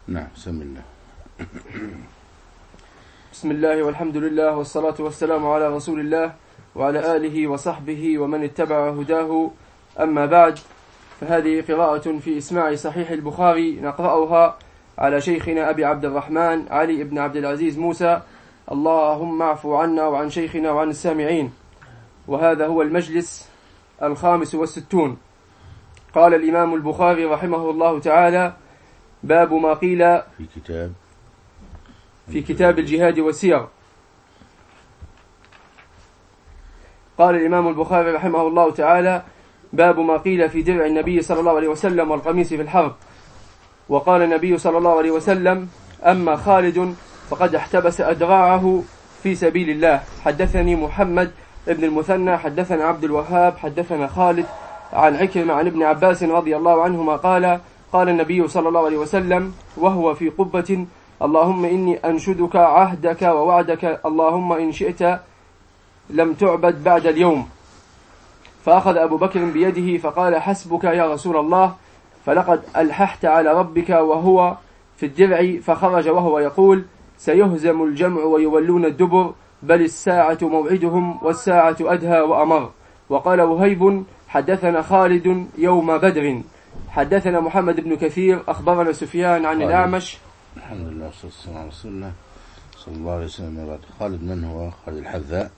نعم. بسم الله. بسم الله والحمد لله والصلاة والسلام على رسول الله وعلى آله وصحبه ومن اتبع هداه. أما بعد، فهذه قراءة في إسماع صحيح البخاري نقرأها على شيخنا أبي عبد الرحمن علي بن عبد العزيز موسى، اللهم اعف عنا وعن شيخنا وعن السامعين. وهذا هو المجلس 65. قال الإمام البخاري رحمه الله تعالى: باب ما قيل في كتاب الجهاد والسير. قال الإمام البخاري رحمه الله تعالى: باب ما قيل في درع النبي صلى الله عليه وسلم والقميص في الحرب. وقال النبي صلى الله عليه وسلم: أما خالد فقد احتبس أدراعه في سبيل الله. حدثني محمد ابن المثنى حدثنا عبد الوهاب حدثنا خالد عن عكرمة عن ابن عباس رضي الله عنهما قال: قال النبي صلى الله عليه وسلم وهو في قبة: اللهم إني أنشدك عهدك ووعدك، اللهم إن شئت لم تعبد بعد اليوم. فأخذ أبو بكر بيده فقال: حسبك يا رسول الله، فلقد ألححت على ربك وهو في الدرع. فخرج وهو يقول: سيهزم الجمع ويولون الدبر، بل الساعة موعدهم والساعة أدهى وأمر. وقال وهيب: حدثنا خالد يوم بدر. حدثنا محمد بن كثير أخبرنا سفيان عن الأعمش. الحمد لله والصلاة والسلام على رسول الله صلى الله عليه وسلم. خالد من هو؟ خالد الحذاء.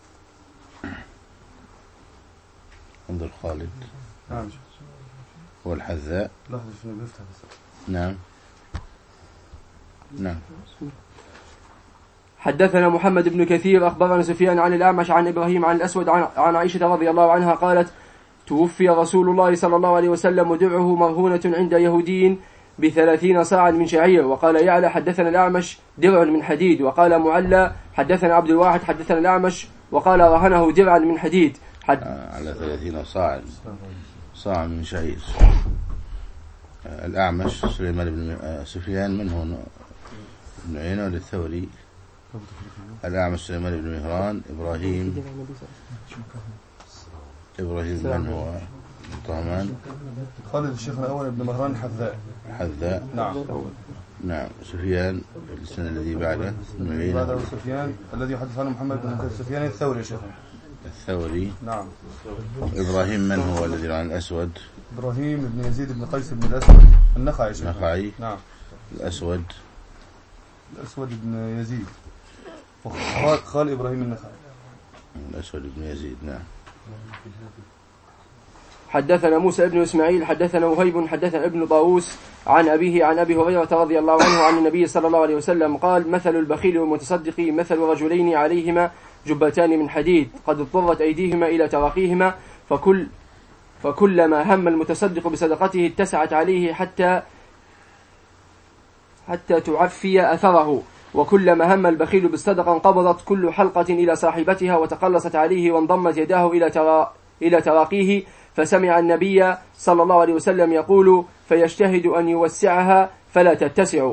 انظر خالد هو الحذاء. نعم. حدثنا محمد بن كثير أخبرنا سفيان عن الأعمش عن إبراهيم عن الأسود عن عائشة رضي الله عنها قالت: توفي رسول الله صلى الله عليه وسلم ودرعه مرهونة عند يهودي ب30 صاعا من شعير. وقال يعلى: حدثنا الأعمش درع من حديد. وقال معلى: حدثنا عبد الواحد حدثنا الأعمش وقال رهنه درعا من حديد. على 30 صاع من شعير. الأعمش سليمان بن سفيان منه بن عيينة للثوري. الأعمش سليمان بن مهران. إبراهيم من هو؟ طهمان. خالد الشيخ الأول بن مهران الحذاء. نعم. سفيان السنة الذي بعده بن عيينة. بعده سفيان الذي يحدث عنه محمد بن سفيان الثوري. شيخ الثوري. نعم. إبراهيم من هو الذي عن الأسود؟ إبراهيم بن يزيد بن قيس بن الأسود النخعي. نعم. الأسود بن يزيد خال إبراهيم النخعي. الأسود بن يزيد. نعم. حدثنا موسى بن إسماعيل حدثنا وهيب حدثنا ابن طاووس عن أبيه عن أبي هريرة رضي الله عنه عن النبي صلى الله عليه وسلم قال: مثل البخيل والمتصدق مثل رجلين عليهما جبتان من حديد قد اضطرت أيديهما إلى تراقيهما، فكلما هم المتصدق بصدقته اتسعت عليه حتى تعفي أثره، وكلما هم البخيل بالصدقة انقبضت كل حلقة إلى صاحبتها وتقلصت عليه وانضمت يداه إلى تراقيه. فسمع النبي صلى الله عليه وسلم يقول: فيجتهد أن يوسعها فلا تتسع.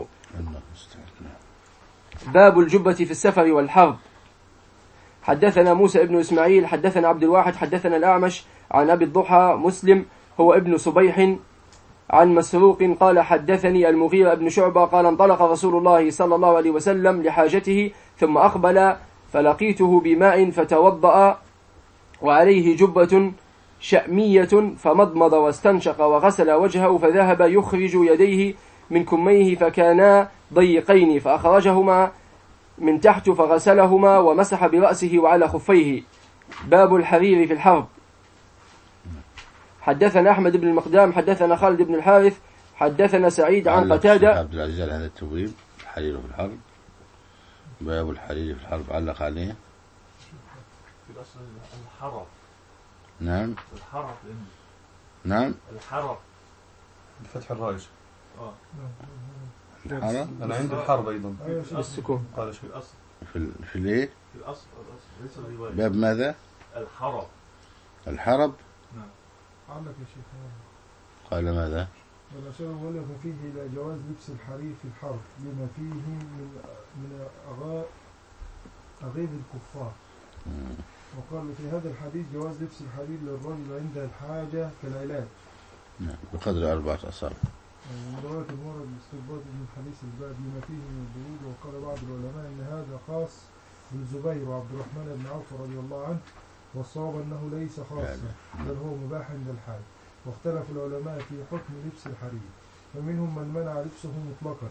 باب الجبة في السفر والحرب. حدثنا موسى بن إسماعيل حدثنا عبد الواحد حدثنا الأعمش عن أبي الضحى مسلم هو ابن صبيح عن مسروق قال: حدثني المغيرة بن شعبة قال: انطلق رسول الله صلى الله عليه وسلم لحاجته ثم أقبل فلقيته بماء فتوضأ وعليه جبة شأمية فمضمض واستنشق وغسل وجهه فذهب يخرج يديه من كميه فكانا ضيقين فأخرجهما من تحت فغسلهما ومسح برأسه وعلى خفيه. باب الحرير في الحرب. حدثنا أحمد بن المقدام حدثنا خالد بن الحارث حدثنا سعيد عن قتادة. عبد العزيز هذا التبويب الحرير في الحرب. باب الحرير في الحرب علق عليه. الحرب. نعم. الحرب. نعم. الحرب بفتح الراء. الحرب. أنا عندي الحرب أيضا بالسكون. قال شيء الأصل. في الإيه؟ في الأصل ليس الرواية. باب ماذا؟ الحرب. نعم. عندك يا شيخ. قال ماذا؟ والأشار ولا فيه إلى جواز لبس الحرير في الحرب لما فيه من أغيظ الكفار. وقال في هذا الحديث جواز لبس الحرير للرجل عند الحاجة كالعلاج. نعم. بقدر 4 أصابع. من رواية المورد باستنباط من حديث الباب لما فيه من البرود. وقال بعض العلماء إن هذا خاص بالزبير وعبد الرحمن بن عوف رضي الله عنه، والصواب أنه ليس خاصا بل هو مباح عند الحال. واختلف العلماء في حكم لبس الحرير، فمنهم من منع لبسه مطلقا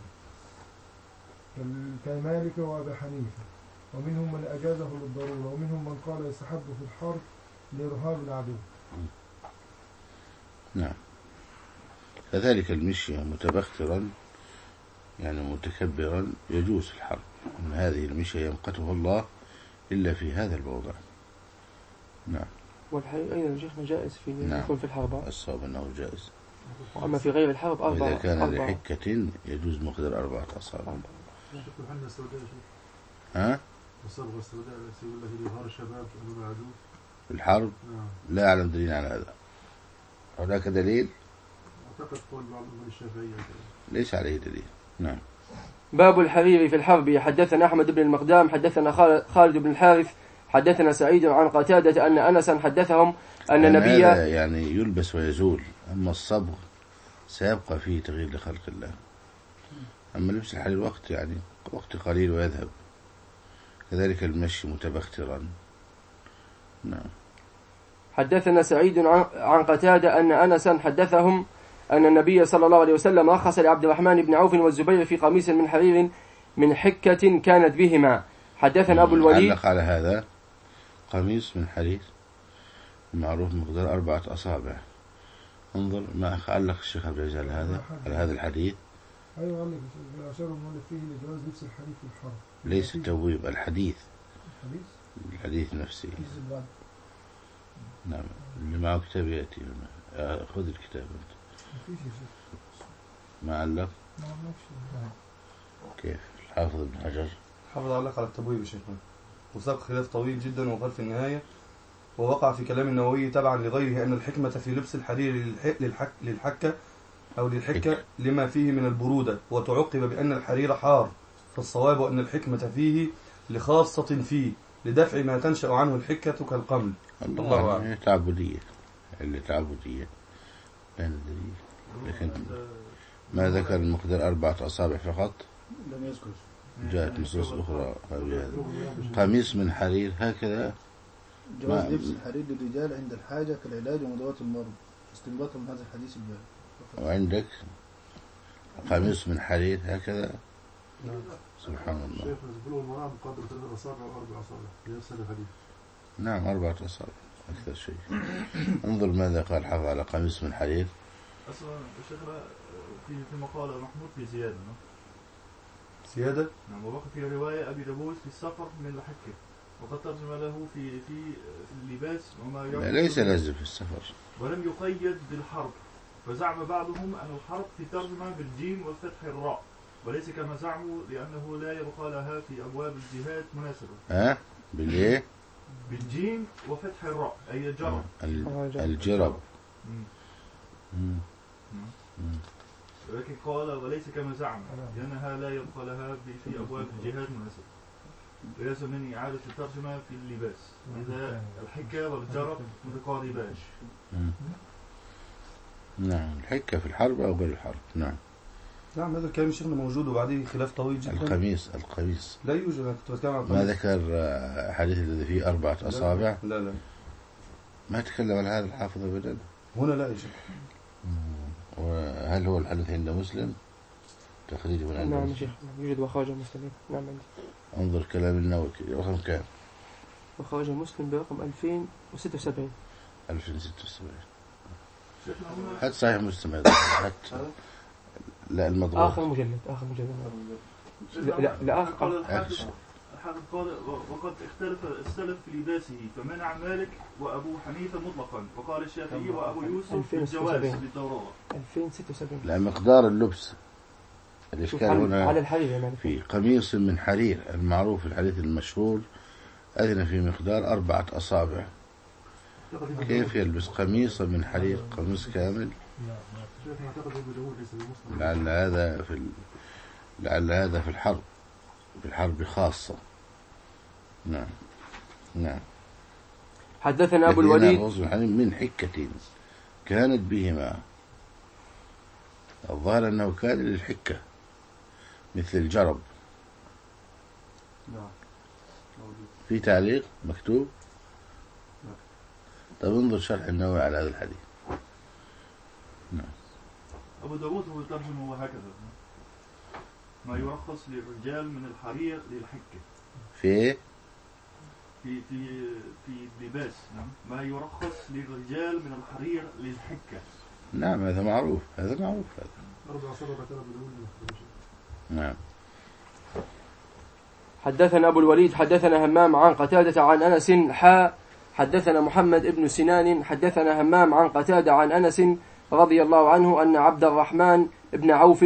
كمالك وأبي حنيفة، ومنهم من أجازه للضرورة، ومنهم من قال يستحب في الحرب لإرهاب العدو. نعم. كذلك المشي متبخترا يعني متكبرا يجوز في الحرب، إن هذه المشي يمقته الله إلا في هذا الموضع. نعم. والحقيقة أيضا شيخنا جائز في نعم. يكون في الحرب. الصواب أنه جائز. وأما في غير الحرب أربعة. إذا كان لحكة يجوز مقدار 4 أصابع. الحنة السوداء ها؟ الصبغة السوداء التي يقول لك لإظهار الشباب أمام العدو في الحرب؟ نعم. لا أعلم دليل على هذا. هناك دليل؟ أعتقد قول بعض من الشافعية ليس عليه دليل. نعم. باب الحرير في الحرب. حدثنا أحمد بن المقدام حدثنا خالد بن الحارث حدثنا سعيد عن قتادة أن أنسا حدثهم أن النبي يعني يلبس ويزول، أما الصبغ سيبقى فيه تغيير لخلق الله. أما لبس الحرير وقت يعني وقت قليل ويذهب. كذلك المشي متبخترا. نعم. حدثنا سعيد عن قتادة أن أنسا حدثهم أن النبي صلى الله عليه وسلم رخص لعبد الرحمن بن عوف والزبير في قميص من حرير من حكة كانت بهما. حدثنا أبو الوليد. علق على هذا قميص من حرير معروف مقدار 4 أصابع. انظر ما علق الشيخ عبد العزيز على هذا الحديث. أيوة علق أشار المؤلف فيه لجواز لبس الحرير في الحرب. ليس التبويب، الحديث نفسه. نعم. اللي معه كتاب يأتي خذ الكتاب أنت. ما علق؟ كيف الحافظ ابن حجر حافظ علق على التبويب يا شيخنا، وساق خلاف طويل جدا وقال في النهاية ووقع في كلام النووي تبعا لغيره أن الحكمة في لبس الحرير للحكة أو للحكة لما فيه من البرودة، وتعقب بأن الحرير حار، فالصواب أن الحكمة فيه لخاصة فيه لدفع ما تنشأ عنه الحكة كالقمل. الله تعبدية اللي تعبدية بين الدليل، لكن ما ذكر المقدار 4 أصابع فقط. لم يذكر. جاءت نصوص أخرى قميص من حرير هكذا. جواز لبس الحرير للرجال عند الحاجة كالعلاج ومداواة المرض استنباطا من هذا الحديث الباب. وعندك قميص من حرير هكذا. سبحان الله. شيخ بلوغ المرام قدر 3 أصابع و4 أصابع في نفس الحديث. نعم 4 أصابع أكثر شيء. انظر ماذا قال حافظ على قميص من حرير. أصلا شيخنا في مقال محمود في زيادة. نعم. وبقي في رواية أبي داود في السفر من الحكة، وقد ترجم له في اللباس وما ليس لازم في السفر، ولم يقيد بالحرب، فزعم بعضهم أن الحرب في ترجمة بالجيم والفتح الراء، وليس كما زعموا لأنه لا يبقى لها في أبواب الجهاد مناسبة. بالإيه؟ بالجيم وفتح الراء أي الجرب. الجرب. ولكن قال وليس كما زعم لأنها لا يبقى لها في أبواب الجهاد مناسبة، ويلزم من إعادة الترجمة في اللباس إذا الحكة والجرب متقارباش. نعم. الحكة في الحرب أو غير الحرب. نعم. نعم هذا الكلام شيخنا موجود وبعديه خلاف طويل جدا. القميص لا يوجد. أنا كنت بتكلم عن القميص. ما ذكر حديث الذي فيه 4 أصابع. لا ما تكلم عن هذا الحافظ أبدا هنا. لا يا شيخ. وهل هو الحديث عند مسلم تخريج من عند نعم شيخ يوجد وخرج مسلم. نعم عندي. انظر كلام النووي رقم كام؟ وخرج مسلم برقم 2076. 2076. شيخنا حتى صحيح مسلم هذا حتى لا المضبوط آخر مجلد. لا آخر. قال الحافظ قال وقد اختلف في لباسه، فمنع مالك وأبو حنيفة مطلقا، وقال الشافعي وأبو يوسف بالجواز بالضرورة. 2076. لا مقدار اللبس الإشكال هنا على الحرير يعني في قميص من حرير المعروف الحديث المشهور أذن في مقدار 4 أصابع. كيف يلبس قميص من حرير قميص كامل؟ لعل هذا في الحرب خاصة. نعم. حدثنا أبو الوليد من حكة كانت بهما. الظاهر أنه كان للحكة مثل الجرب. نعم. في تعليق مكتوب. طب انظر شرح النووي على هذا الحديث. نعم. أبو داود هو ترجمه هكذا: ما يرخص للرجال من الحرير للحكة. في في اللباس. نعم. ما يرخص للرجال من الحرير للحكة. نعم، هذا معروف، هذا معروف هذا. 4 صدقة أبو داود. نعم. حدثنا أبو الوليد حدثنا همام عن قتادة عن أنس حدثنا محمد ابن سنان حدثنا همام عن قتادة عن أنس رضي الله عنه أن عبد الرحمن ابن عوف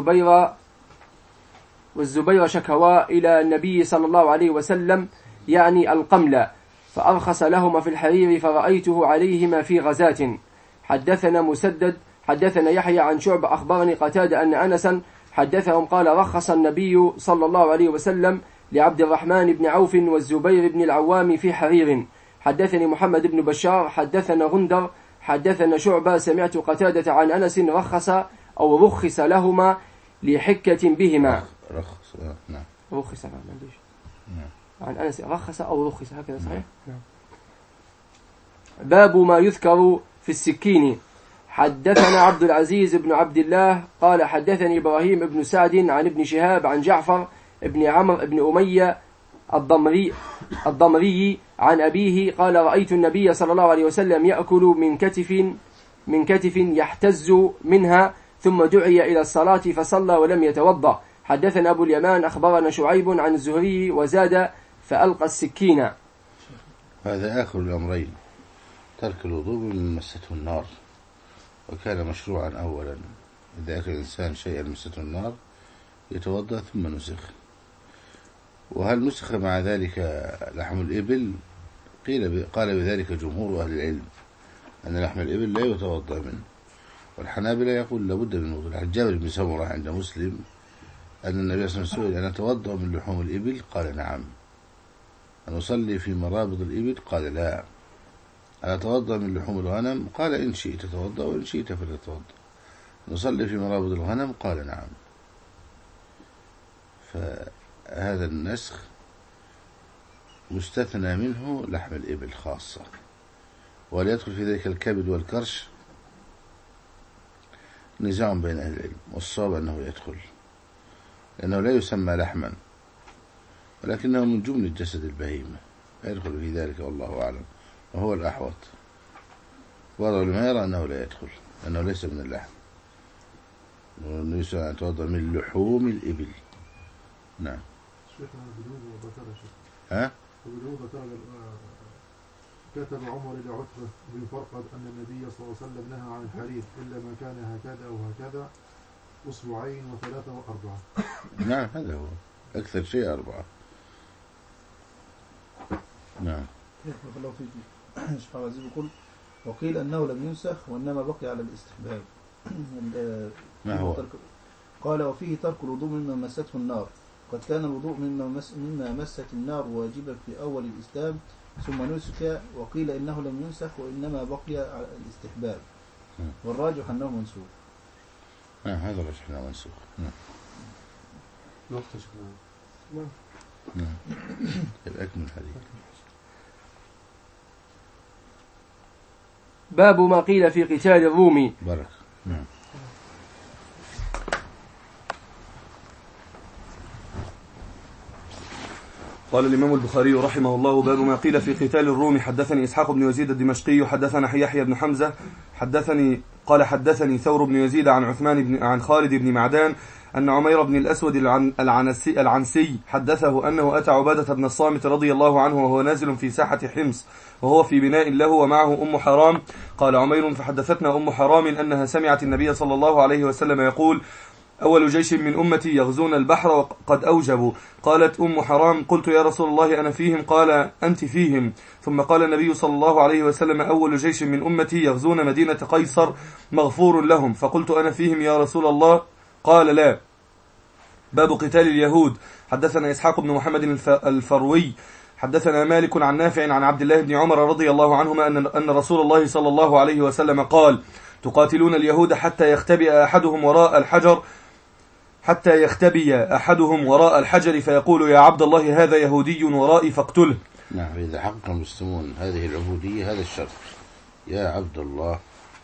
والزبير شكوا إلى النبي صلى الله عليه وسلم يعني القمل، فأرخص لهما في الحرير فرأيته عليهما في غزاة. حدثنا مسدد حدثنا يحيى عن شعبة أخبرني قتادة أن أنسا حدثهم قال: رخص النبي صلى الله عليه وسلم لعبد الرحمن بن عوف والزبير بن العوام في حرير. حدثني محمد بن بشار حدثنا غندر حدثنا شعبة سمعت قتادة عن أنس رخص لهما لحكة بهما. نعم. رخص عن أنس رخص أو رخص، هكذا صحيح؟ نعم. باب ما يذكر في السكين. حدثنا عبد العزيز بن عبد الله قال حدثني إبراهيم بن سعد عن ابن شهاب عن جعفر ابن عمرو بن أمية الضمري عن أبيه قال: رأيت النبي صلى الله عليه وسلم يأكل من كتف يحتز منها، ثم دعي إلى الصلاة فصلى ولم يتوضأ. حدثنا أبو اليمان أخبرنا شعيب عن الزهري وزاد: فألقى السكين. هذا آخر الأمرين، ترك الوضوء من مسته النار، وكان مشروعا أولا إذا أكل الإنسان شيئا مسته النار يتوضأ ثم نسخ. وهل نسخ مع ذلك لحم الإبل؟ قال بذلك جمهور أهل العلم أن لحم الإبل لا يتوضأ منه، والحنابلة يقول لابد من وضوء. جابر بن سمرة عند مسلم أن النبي صلى الله عليه وسلم: أن أتوضأ من لحوم الإبل؟ قال: نعم. أن أصلي في مرابض الإبل؟ قال: لا. أن أتوضأ من لحوم الغنم؟ قال: إن شئت تتوضأ وإن شئت فلا تتوضأ. نصلي في مرابض الغنم؟ قال: نعم. فهذا النسخ مستثنى منه لحم الإبل خاصة، ولا يدخل في ذلك الكبد والكرش. نزاع بين أهل العلم، والصواب أنه يدخل، لأنه لا يسمى لحما، ولكنه من جملة جسد البهيمة، يدخل في ذلك والله أعلم، وهو الأحوط. بعض العلماء يرى أنه لا يدخل لأنه ليس من اللحم، والنبي صلى الله عليه وسلم يتوضأ من لحوم الإبل. نعم. ها؟ كتب عمر إلى عتبة بن فرقد أن النبي صلى الله عليه وسلم نهى عن الحرير إلا ما كان هكذا أو هكذا، أسبوعين وثلاثة وأربعة. نعم، هذا هو أكثر شيء 4. نعم. الله فيك. الشيخ عزيز يقول: وقيل أنه لم ينسخ وإنما بقي على الاستحباب. ما هو؟ قال: وفيه ترك الوضوء مما مسته النار. قد كان الوضوء مما مست النار واجبا في أول الإسلام ثم نسك. وقيل إنه لم ينسخ وإنما بقي على الاستحباب، والراجح أنه منسوخ. هذا الراجح أنه منسوخ. نقطة شكرا. الأكمل الحديث. باب ما قيل في قتال الروم. بركة. نعم. قال الإمام البخاري رحمه الله: باب ما قيل في قتال الروم. حدثني إسحاق بن يزيد الدمشقي حدثنا يحيى بن حمزة حدثني ثور بن يزيد عن خالد بن معدان أن عمير بن الأسود العنسي حدثه أنه أتى عبادة بن الصامت رضي الله عنه وهو نازل في ساحة حمص وهو في بناء له ومعه أم حرام. قال عمير: فحدثتنا أم حرام أنها سمعت النبي صلى الله عليه وسلم يقول: أول جيش من أمتي يغزون البحر وقد أوجبوا. قالت أم حرام: قلت يا رسول الله أنا فيهم؟ قال: أنت فيهم. ثم قال النبي صلى الله عليه وسلم: أول جيش من أمتي يغزون مدينة قيصر مغفور لهم. فقلت أنا فيهم يا رسول الله؟ قال: لا. باب قتال اليهود. حدثنا إسحاق بن محمد الفروي حدثنا مالك عن نافع عن عبد الله بن عمر رضي الله عنهما أن رسول الله صلى الله عليه وسلم قال: تقاتلون اليهود حتى يختبئ أحدهم وراء الحجر فيقول يا عبد الله هذا يهودي ورائي فاقتله. نعم، إذا حقق المسلمون هذه العبودية هذا الشرط، يا عبد الله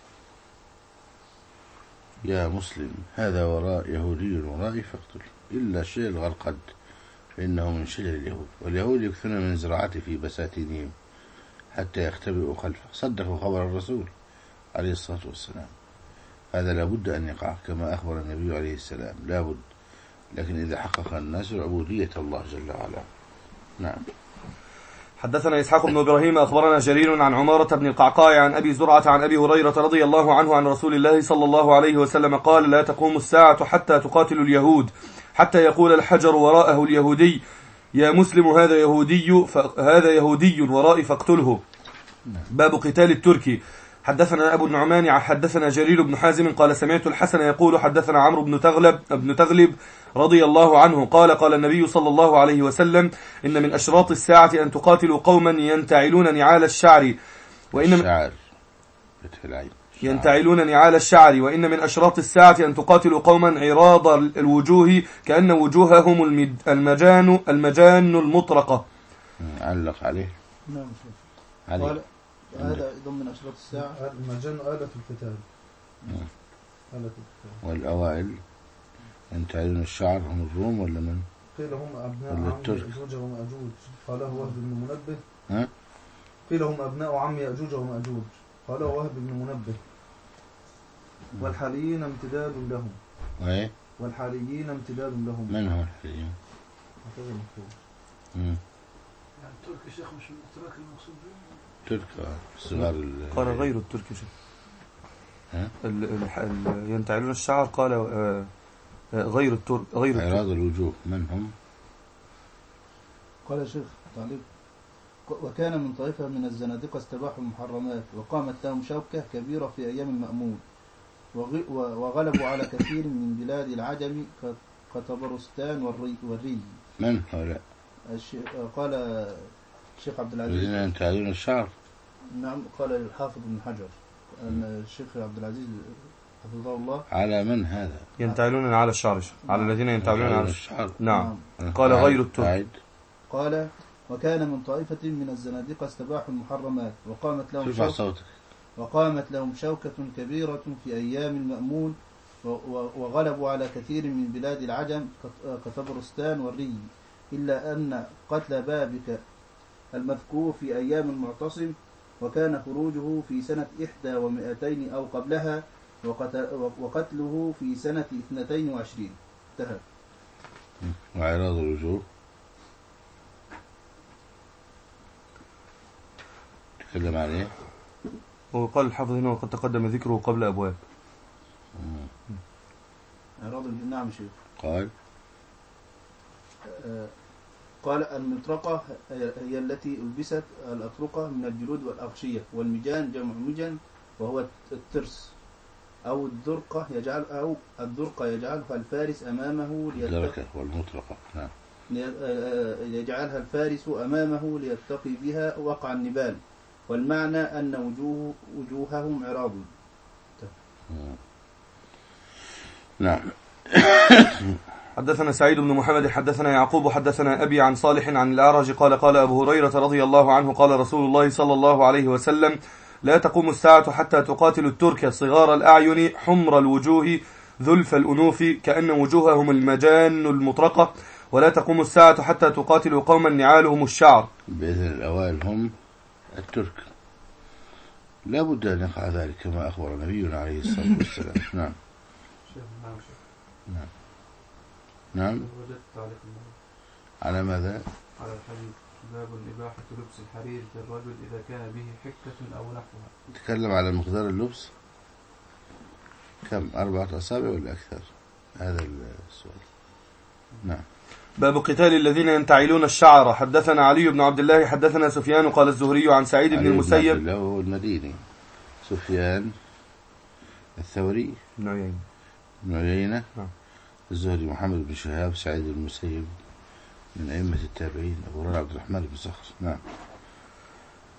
يا مسلم هذا وراء يهودي ورائي فاقتله، إلا شيء الغرقد فإنه من شجر اليهود، واليهود يكثرون من زراعته في بساتينهم حتى يختبئوا خلفه. صدقوا خبر الرسول عليه الصلاة والسلام، هذا لابد أن يقع كما أخبر النبي عليه السلام، لابد. لكن إذا حقق الناس عبودية الله جل وعلا. نعم. حدثنا إسحاق بن إبراهيم أخبرنا جرير عن عمارة بن القعقاع عن أبي زرعة عن أبي هريرة رضي الله عنه عن رسول الله صلى الله عليه وسلم قال لا تقوم الساعة حتى تقاتل اليهود حتى يقول الحجر وراءه اليهودي يا مسلم هذا يهودي ورائي فاقتله. باب قتال التركي. حدثنا أبو النعمان حدثنا جرير بن حازم قال سمعت الحسن يقول حدثنا عمرو بن تغلب رضي الله عنه قال النبي صلى الله عليه وسلم إن من أشراط الساعة أن تقاتلوا قوما ينتعلون نعال الشعر وإن من أشراط الساعة أن تقاتلوا قوما عراض الوجوه كأن وجوههم المجان المطرقة. علق عليه. نعم. عليه. هذا ضمن أشراط الساعة. المجان آلة القتال. والأوائل ينتعلون الشعر هم الروم ولا من؟ قيل هم أبناء عم يأجوج ومأجوج قاله وهب بن منبه. قيل هم أبناء عم يأجوج ومأجوج قاله وهب بن منبه. والحاليين امتداد لهم. والحاليين امتداد لهم. من هو الحاليين؟ يعني الترك يا شيخ مش الترك المقصود به؟ ترك صغار قال غير الترك شيخ. ينتعلون الشعر قال غير الترك عراض الوجوه من هم؟ قال شيخ تعليق وكان من طائفة من الزنادقة استباحوا المحرمات وقامت لهم شوكة كبيرة في أيام المأمون وغلبوا على كثير من بلاد العجم كطبرستان والري. من هؤلاء؟ قال الشيخ عبد العزيز الذين ينتعلون الشعر. نعم. قال الحافظ بن حجر أن الشيخ عبد العزيز حفظه الله على من هذا؟ ينتعلون على الشعر، على الذين ينتعلون على الشعر. نعم. قال غير الترك. قال وكان من طائفة من الزنادقة استباحوا المحرمات وقامت لهم شوكة كبيرة في أيام المأمون وغلبوا على كثير من بلاد العجم كطبرستان والري إلا أن قتل بابك المذكور في أيام المعتصم وكان خروجه في سنة 21 أو قبلها وقتله في سنة 22. انتهى. وعراض الوجوه تكلم عليه. وقال الحافظ هنا وقد تقدم ذكره قبل أبواب. عراض نعم شيخ. قال المطرقة هي التي ألبست الأطرقة من الجلود والأغشية والمجان جمع مجن وهو الترس أو الدرقة يجعلها الفارس أمامه والمطرقة نعم. يجعلها الفارس أمامه ليتقي بها وقع النبال والمعنى أن وجوههم عراض. نعم. حدثنا سعيد بن محمد حدثنا يعقوب حدثنا أبي عن صالح عن الأعرج قال أبو هريرة رضي الله عنه قال رسول الله صلى الله عليه وسلم لا تقوم الساعة حتى تقاتل الترك صغار الأعين حمر الوجوه ذلف الأنوف كأن وجوههم المجان المطرقة ولا تقوم الساعة حتى تقاتل قوما نعالهم الشعر. بإذن الأوائل هم الترك، لا بد أن يقع ذلك كما أخبر نبينا عليه الصلاة والسلام. نعم. نعم. نعم. على ماذا؟ على الحديث باب الإباحة لبس الحرير للرجل إذا كان به حكة أو نحوها. تكلم على مقدار اللبس كم 4 أصابع ولا أكثر؟ هذا السؤال. نعم. باب قتال الذين ينتعلون الشعر. حدثنا علي بن عبد الله حدثنا سفيان قال الزهري عن سعيد بن المسيب له المديني سفيان الثوري بن عيينة نعم. الزهري محمد بن شهاب سعيد بن المسيب من أئمة التابعين أبو هريرة عبد الرحمن بن صخر. نعم.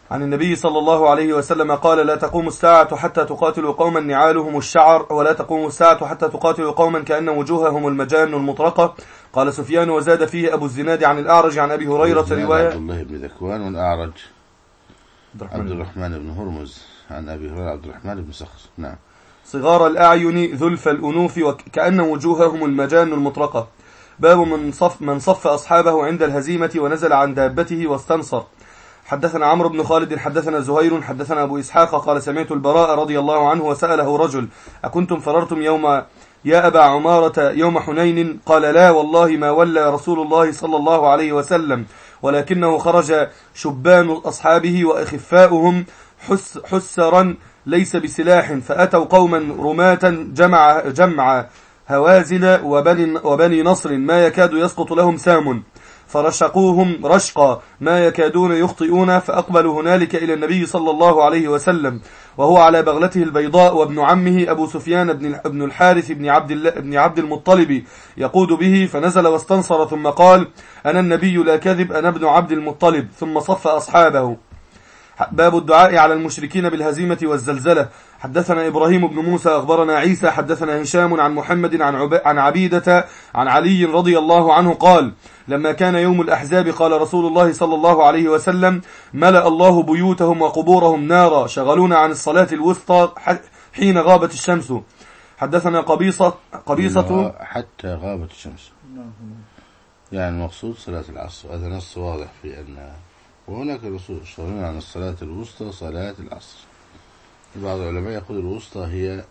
عن النبي صلى الله عليه وسلم قال: لا تقوم الساعة حتى تقاتلوا قوما نعالهم الشعر، ولا تقوم الساعة حتى تقاتلوا قوما كأن وجوههم المجان المطرقة. قال سفيان: وزاد فيه أبو الزناد عن الأعرج عن أبي هريرة رواية عبد الله بن ذكوان، والأعرج عبد الرحمن بن هرمز، عن أبي هريرة عبد الرحمن بن صخر. نعم. صغار الأعين ذلف الأنوف وكأن وجوههم المجان المطرقة. باب من صف أصحابه عند الهزيمة ونزل عن دابته واستنصر. حدثنا عمرو بن خالد حدثنا زهير حدثنا أبو إسحاق قال: سمعت البراء رضي الله عنه وسأله رجل: أكنتم فررتم يا أبا عمارة يوم حنين؟ قال: لا والله ما ولى رسول الله صلى الله عليه وسلم، ولكنه خرج شبان أصحابه وأخفاؤهم حسرا ليس بسلاح، فأتوا قوما رماة جمع هوازن وبني نصر ما يكاد يسقط لهم سام، فرشقوهم رشقا ما يكادون يخطئون، فأقبلوا هنالك إلى النبي صلى الله عليه وسلم وهو على بغلته البيضاء، وابن عمه أبو سفيان بن الحارث بن عبد المطلب يقود به، فنزل واستنصر ثم قال: أنا النبي لا كذب، أنا ابن عبد المطلب، ثم صف أصحابه. باب الدعاء على المشركين بالهزيمة والزلزلة. حدثنا إبراهيم بن موسى أخبرنا عيسى حدثنا هشام عن محمد عن عبيدة عن علي رضي الله عنه قال: لما كان يوم الأحزاب قال رسول الله صلى الله عليه وسلم: ملأ الله بيوتهم وقبورهم نارا، شغلونا عن الصلاة الوسطى حين غابت الشمس. حدثنا قبيصة حتى غابت الشمس، يعني المقصود صلاة العصر. هذا نص واضح في أن، وهناك الرسول شغلونا عن الصلاة الوسطى صلاة العصر. بعض العلماء يقول الوسطى هي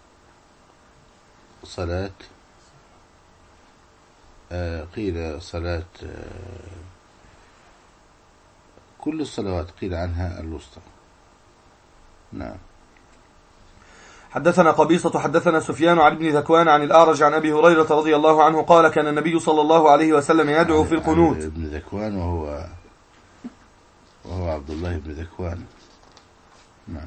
صلاة قيل صلاة كل الصلوات قيل عنها الوسطى. نعم. حدثنا قبيصة حدثنا سفيان عن ابن ذكوان عن الأعرج عن أبي هريرة رضي الله عنه قال: كان النبي صلى الله عليه وسلم يدعو في القنوت. ابن ذكوان وهو عبد الله بن ذكوان. نعم.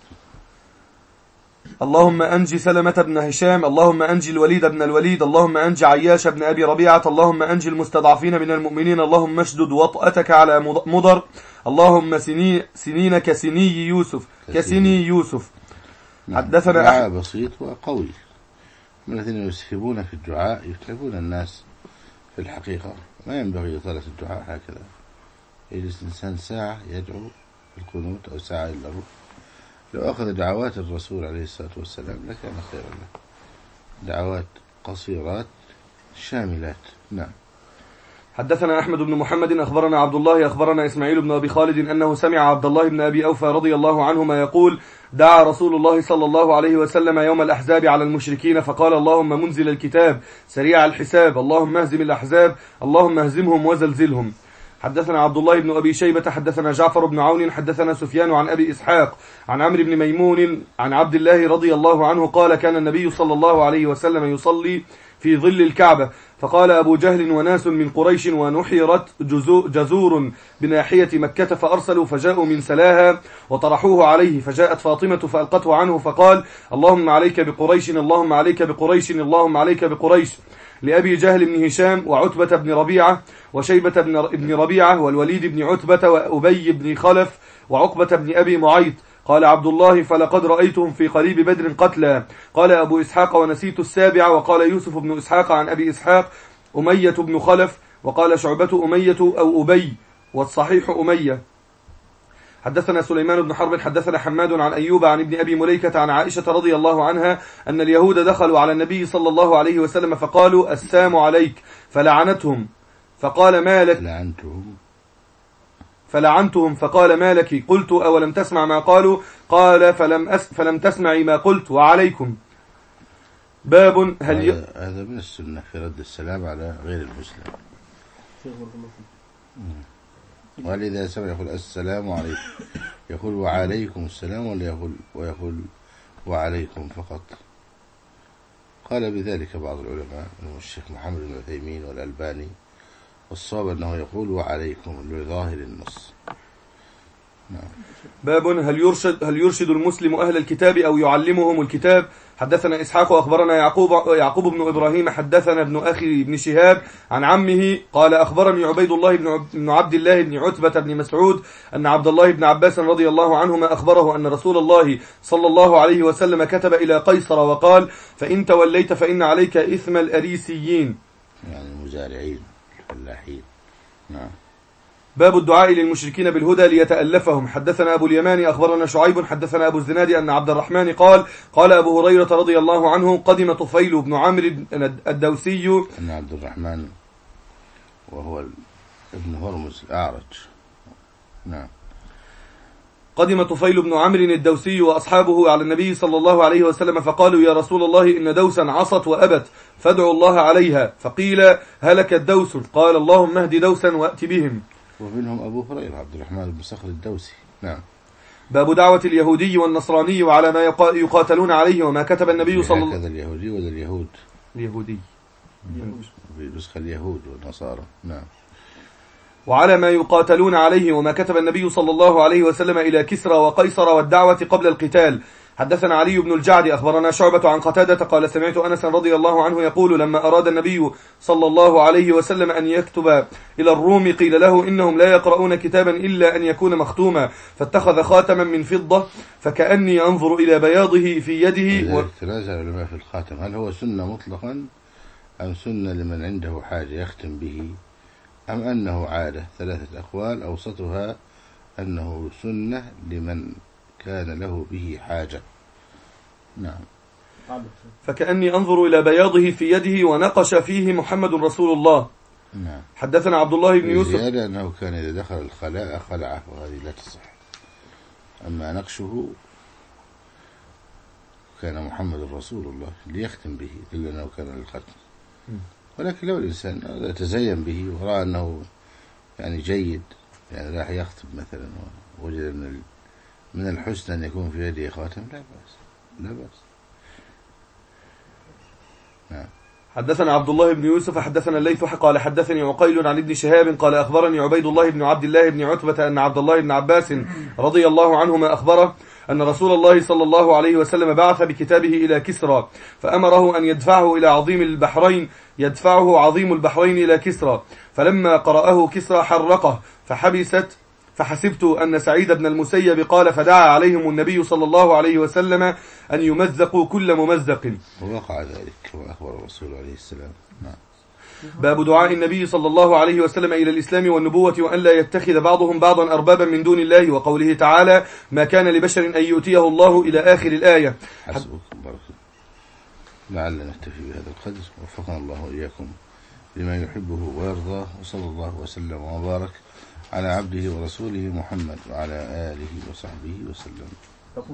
اللهم أنجي سلمة بن هشام، اللهم أنجي الوليد بن الوليد، اللهم أنجي عياش بن أبي ربيعة، اللهم أنجي المستضعفين من المؤمنين، اللهم اشدد وطأتك على مضر، اللهم سنين كسني يوسف. حدثنا دعاء بسيط وقوي. من الذين يسهبون في الدعاء يتعبون الناس في الحقيقة. ما ينبغي إطالة الدعاء هكذا. يجلس الإنسان ساعة يدعو في القنوت أو ساعة إلا ربع. لو أخذ دعوات الرسول عليه الصلاة والسلام لكان خيرا له. دعوات قصيرات شاملات. نعم. حدثنا أحمد بن محمد أخبرنا عبد الله أخبرنا إسماعيل بن أبي خالد أنه سمع عبد الله بن أبي أوفى رضي الله عنهما يقول: دعا رسول الله صلى الله عليه وسلم يوم الأحزاب على المشركين فقال: اللهم منزل الكتاب سريع الحساب، اللهم اهزم الأحزاب، اللهم اهزمهم وزلزلهم. حدثنا عبد الله بن أبي شيبة حدثنا جعفر بن عون حدثنا سفيان عن أبي إسحاق عن عمرو بن ميمون عن عبد الله رضي الله عنه قال: كان النبي صلى الله عليه وسلم يصلي في ظل الكعبة، فقال أبو جهل وناس من قريش ونحرت جزور بناحية مكة، فأرسلوا فجاءوا من سلاها وطرحوه عليه، فجاءت فاطمة فألقته عنه فقال: اللهم عليك بقريش، اللهم عليك بقريش، اللهم عليك بقريش. لأبي جهل بن هشام وعتبة بن ربيعة وشيبة بن ربيعة والوليد بن عتبة وأبي بن خلف وعقبة بن أبي معيط. قال عبد الله: فلقد رأيتهم في قريب بدر قتلى. قال أبو إسحاق: ونسيت السابعة. وقال يوسف بن إسحاق عن أبي إسحاق: أمية بن خلف. وقال شعبة: أمية أو أبي، والصحيح أمية. حدثنا سليمان بن حرب حدثنا حماد عن أيوب عن ابن أبي مليكة عن عائشة رضي الله عنها أن اليهود دخلوا على النبي صلى الله عليه وسلم فقالوا: السام عليك، فلعنتهم فقال: ما لك؟ فلعنتهم فقال: ما لك؟ قلت: أولم تسمع ما قالوا؟ قال: فلم تسمعي ما قلت، وعليكم. باب هذا من السنة في رد السلام على غير المسلم. ولذا سمع يقول السلام عليكم، يقول وعليكم السلام، ولا ويقول وعليكم فقط. قال بذلك بعض العلماء منهم الشيخ محمد بن عثيمين والألباني، والصواب أنه يقول وعليكم لظاهر النص. باب هل يرشد المسلم أهل الكتاب أو يعلمهم الكتاب. حدثنا إسحاق وأخبرنا يعقوب بن إبراهيم حدثنا ابن أخي بن شهاب عن عمه قال أخبرني عبيد الله بن عبد الله بن عتبة بن مسعود أن عبد الله بن عباس رضي الله عنهما أخبره أن رسول الله صلى الله عليه وسلم كتب إلى قيصر وقال فإن توليت فإن عليك إثم الأريسيين، يعني المزارعين الفلاحين. نعم. باب الدعاء للمشركين بالهدى ليتألفهم. حدثنا أبو اليمان أخبرنا شعيب حدثنا أبو الزناد أن عبد الرحمن قال أبو هريرة رضي الله عنه قدم طفيل بن عمرو الدوسي. أن عبد الرحمن وهو ابن هرمز الأعرج. نعم. قدم طفيل بن عمرو الدوسي وأصحابه على النبي صلى الله عليه وسلم فقالوا يا رسول الله إن دوسا عصت وأبت فادعوا الله عليها، فقيل هلك الدوس، قال اللهم اهد دوسا وأت بهم. ومنهم أبو هريرة عبد الرحمن بن صخر الدوسي. نعم. باب دعوة اليهودي والنصراني وعلى ما يقاتلون عليه وما كتب النبي صلى الله عليه وسلم. هكذا اليهودي ولا اليهود؟ اليهودي في نسخة اليهود والنصارى. نعم. وعلى ما يقاتلون عليه وما كتب النبي صلى الله عليه وسلم إلى كسرى وقيصر والدعوة قبل القتال. حدثنا علي بن الجعد أخبرنا شعبة عن قتادة قال سمعت أنس رضي الله عنه يقول لما أراد النبي صلى الله عليه وسلم أن يكتب إلى الروم قيل له إنهم لا يقرؤون كتابا إلا أن يكون مختوما، فاتخذ خاتما من فضة فكأني أنظر إلى بياضه في يده. تنازع العلماء في الخاتم، هل هو سنة مطلقا أم سنة لمن عنده حاجة يختم به أم أنه عادة؟ ثلاثة أقوال، أوسطها أنه سنة لمن كان له به حاجة. نعم. فكأني أنظر إلى بياضه في يده ونقش فيه محمد رسول الله. نعم. حدثنا عبد الله بن يوسف زيادة أنه كان إذا دخل الخلاء خلعه، وهذه لا تصح. أما نقشه كان محمد رسول الله ليختم به، إلا أنه كان للختم. ولكن لو الإنسان يتزين به ورأى أنه يعني جيد، يعني راح يختم مثلا ووجد من الحسن أن يكون في يده خاتم، لا بأس، لا بأس. نعم. حدثنا عبد الله بن يوسف حدثنا الليث قال حدثني عقيل عن ابن شهاب قال أخبرني عبيد الله بن عبد الله بن عتبة أن عبد الله بن عباس رضي الله عنهما أخبره أن رسول الله صلى الله عليه وسلم بعث بكتابه إلى كسرى فأمره أن يدفعه إلى عظيم البحرين إلى كسرى، فلما قرأه كسرى حرقه فحسبت أن سعيد بن المسيب قال فدعا عليهم النبي صلى الله عليه وسلم أن يمزقوا كل ممزق، ووقع ذلك كما أخبر الرسول عليه السلام. نعم. باب دعاء النبي صلى الله عليه وسلم إلى الإسلام والنبوة وأن لا يتخذ بعضهم بعضا أربابا من دون الله، وقوله تعالى ما كان لبشر أن يؤتيه الله إلى آخر الآية. حسبكم بارك الله. لعل نكتفي بهذا القدر، وفقنا الله وإياكم لما يحبه ويرضاه، وصلى الله وسلم وبارك على عبده ورسوله محمد وعلى آله وصحبه وسلم.